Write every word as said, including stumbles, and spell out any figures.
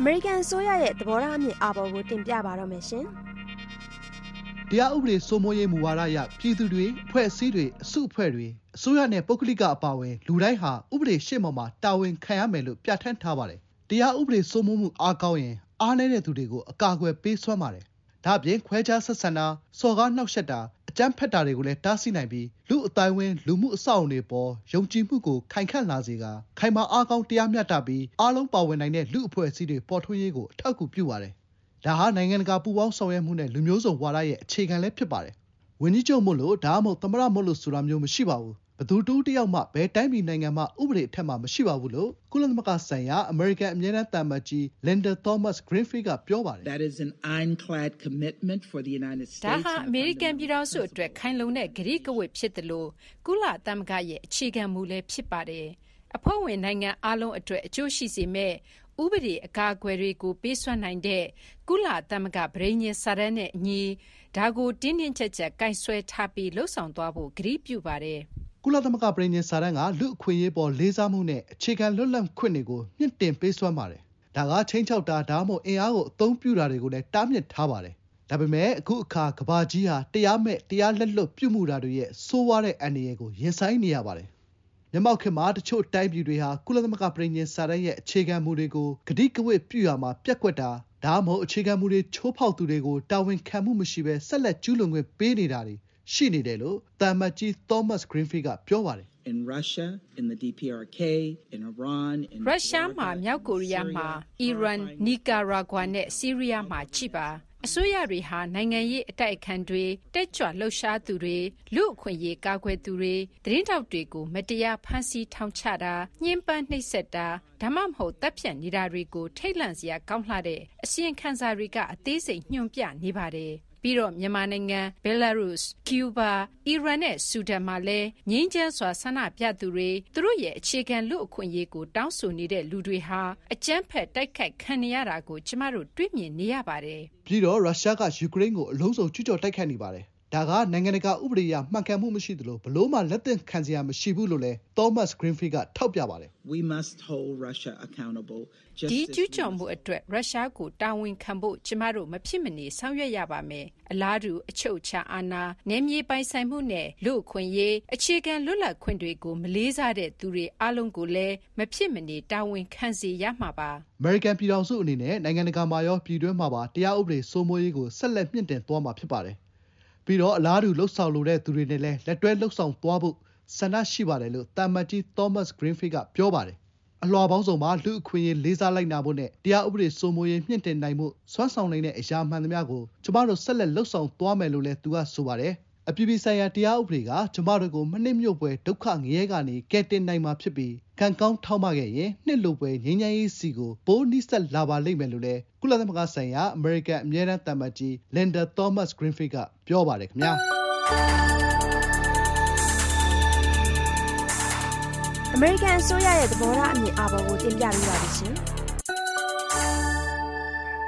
American အစိုးရရဲ့သဘောထားအမြင်အာဘော်ကိုတင်ပြပါတော့မယ်ရှင်။တရားဥပဒေစိုးမိုးရေးမူဝါဒအရပြည်သူတွေအဖွဲ့အစည်းတွေအစုအဖွဲ့တွေအစိုးရနဲ့ပုဂ္ဂလိကအပါအဝင်လူတိုင်းဟာဥပဒေရှေ့မှောက်မှာတာဝန်ခံရမယ်လို့ပြဋ္ဌာန်းထားပါတယ်။တရားဥပဒေစိုးမိုးမှုအားကောင်းရင်အားနည်းတဲ့သူတွေကိုအကာအကွယ်ပေးစွမ်းပါတယ်။ဒါ့အပြင်ခွဲခြားဆက်ဆံတာစော်ကားနှောက်ယှက်တာအကြမ်းဖက်တာတွေကိုလည်းတားဆီးနိုင်ပြီးလူအတိုင်းဝင်းလူမှုအဆောက်အအုံတွေပေါ်ယုံကြည်မှုကိုခိုင်ခန့်လာစေကာခိုင်မာအားကောင်းတရားမျှတပြီးအားလုံးပါဝင်နိုင်တဲ့လူအဖွဲ့အစည်းတွေပေါ်ထွန်းရေးကိုအထောက်အကူပြုပါတယ်။ဒါဟာနိုင်ငံတကာပူးပေါင်းဆောင်ရွက်မှုနဲ့လူမျိုးစုံဝါဒရဲ့အခြေခံလည်းဖြစ်ပါတယ်။ဝန်ကြီးချုပ်မို့လို့ဒါမှမဟုတ်သမ္မတမို့လို့ဆိုတာမျိုးမရှိပါဘူး။ဘသူတူတယောက်မှဘယ်တိုင်းပြည်နိုင်ငံမှဥပဒေအထက်မှမရှိပါဘူးလို့ကုလသမဂ္ဂဆိုင်ရာအမေရိကန်အမြဲတမ်းသံအမတ်ကြီး Linda Thomas-Greenfield ကပြောပါတယ် That is an ironclad commitment for the United States. ဒါဟာအမေရိကန်ပြည်ထောင်စုအတွက်ခိုင်လုံတဲ့ကတိကဝတ်ဖြစ်တယ်လို့ကုလသမဂ္ဂရဲ့အခြေခံမူလည်းဖြစ်ပါတယ်။အဖွဲ့ဝင်နိုင်ငံအလုံးအတွက်အကျိုးရှိစေမဲ့ဥပဒေအကာအကွယ်တွေကိုပေးစွမ်းနိုင်တဲ့ကုလသမဂ္ဂဗြိဉ္ဉ်စာတမ်းနဲ့အညီဒါကိုတင်းတင်းကျပ်ကျပ်ကိုင်ဆွဲထားပြီးလှုပ်ဆောင်သွားဖို့ကတိပြုပါတယ်။ကုလသမဂ္ဂပြည်ညင်စာတမ်းကလူအခွင့်အရေးပေါ်လေးစားမှုနဲ့အခြေခံလွတ်လပ်ခွင့်တွေကိုမြင့်တင်ပေးစွမ်းပါတယ်။ဒါကချင်းချောက်တာဒါမှမဟုတ်အင်အားကိုအသုံးပြုတာတွေကိုလည်းတားမြစ်ထားပါတယ်။ဒါပေမဲ့အခုအခါကမ္ဘာကြီးဟာတရားမဲ့တရားလက်လွတ်ပြုမှုတာတွေရဲ့ဆိုးဝါးတဲ့အန္တရာယ်ကိုရင်ဆိုင်နေရပါတယ်။မျက်မှောက်ခေတ်မှာတချို့တိုင်းပြည်တွေဟာကုလသမဂ္ဂပြည်ညင်စာတမ်းရဲ့အခြေခံမူတွေကိုကတိကဝတ်ပြုရမှာပြက်ကွက်တာဒါမှမဟုတ်အခြေခံမူတွေချိုးဖောက်သူတွေကိုတာဝန်ခံမှုမရှိဘဲဆက်လက်ကျူးလွန်ခွင့်ပေးနေတာတွေရှိနေတယ်လို့သံအမတ်ကြီး Thomas-Greenfield ကပြောပါတယ်။ In Russia, in the D P R K, in Iran, in ရုရှားမှာမြောက်ကိုရီးယားမှာအီရန်နီကာရာဂွာနဲ့ဆီးရီးယားမှာကြည်ပါအစိုးရတွေဟာနိုင်ငံရေးအတိုက်အခံတွေတက်ကြွလှုပ်ရှားသူတွေလူအခွင့်အရေးကာကွယ်သူတွေသတင်းတောက်တွေကိုမတရားဖမ်းဆီးထောင်ချတာညှဉ်းပန်းနှိပ်စက်တာဒါမှမဟုတ်တပ်ဖြတ်နေတာတွေကိုထိတ်လန့်စရာကောင်းလှတဲ့အစီရင်ခံစာတွေကအသေးစိတ်ညွှန်ပြနေပါတယ်ပြီးတော့မြန်မာနိုင်ငံဘယ်လာရုစ်ကျူးဘာအီရန်နဲ့ဆူဒန်မှာလည်းငြိမ်းချမ်းစွာဆန္ဒပြသူတွေသူတို့ရဲ့အခြေခံလူအခွင့်အရေးကိုတောင်းဆိုနေတဲ့လူတွေဟာအကြမ်းဖက်တိုက်ခိုက်ခံနေရတာကိုကျမတို့တွေ့မြင်နေရပါတယ်ပြီးတော့ရုရှားကယူကရိန်းကိုအလုံးစုံကျူးကျော်တိုက်ခိုက်နေပါတယ်ဒါကနိုင်ငံတကာဥပဒေအရမှန်ကန်မှုမရှိသလိုဘလို့မှလက်သင့်ခံစရာမရှိဘူးလို့လည်း Thomas-Greenfield ကထောက်ပြပါတယ် We must hold Russia accountable. ဒီကျူးကျော်မှုအတွက်ရုရှားကိုတာဝန်ခံဖို့ကျမတို့မဖြစ်မနေဆောင်ရွက်ရပါမယ်။အလားတူအချုပ်အခြာအာဏာနယ်မြေပိုင်ဆိုင်မှုနဲ့လူ့အခွင့်အရေးအခြေခံလွတ်လပ်ခွင့်တွေကိုမလေးစားတဲ့သူတွေအလုံးကိုလည်းမဖြစ်မနေတာဝန်ခံစေရမှာပါ။ American ပြည်ထောင်စုအနေနဲ့နိုင်ငံတကာမှာရောပြည်တွင်းမှာပါတရားဥပဒေစိုးမိုးရေးကိုဆက်လက်မြင့်တင်သွားမှာဖြစ်ပါတယ်။ပြီးတော့အလားတူလှုပ်ဆောင်လိုတဲ့သူတွေနဲ့လည်းလက်တွဲလှုပ်ဆောင်သွားဖို့ဆန္ဒရှိပါတယ်လို့သံအမတ်ကြီး Thomas-Greenfield ကပြောပါတယ်။အလွှာပေါင်းစုံမှာလူအခွင့်အရေးလေးစားလိုက်နာဖို့နဲ့တရားဥပဒေစိုးမိုးရေးမြင့်တင်နိုင်မှုစွမ်းဆောင်နိုင်တဲ့အရာမှန်သမျှကိုကျမတို့ဆက်လက်လှုပ်ဆောင်သွားမယ်လို့လည်းသူကဆိုပါတယ်။အပြည်ပြည်ဆိုင်ရာတရားဥပဒေကကျမတို့ကိုမနစ်မြို့ပွဲဒုက္ခငရဲကနေကယ်တင်နိုင်မှာဖြစ်ပြီးကံကောင်းထောက်မခဲ့ရင်နှစ်လိုပွဲငြိမ်းချမ်းရေးစီကိုပိုးနိစက်လာပါလိမ့်မယ်လို့လည်းကုလသမဂ္ဂဆိုင်ရာအမေရိကန်အမြဲတမ်းသံအမတ်ကြီး Linda Thomas-Greenfield ကပြောပါတယ်ခင်ဗျာအမေရိကန်အစိုးရရဲ့သဘောထားအမြင်အာဘော်ကိုတင်ပြပေးပါလိမ့်ရှင်။